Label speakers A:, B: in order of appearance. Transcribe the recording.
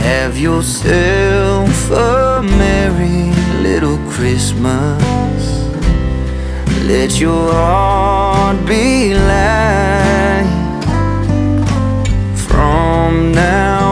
A: Have yourself a merry little Christmas. Let your heart be light. From now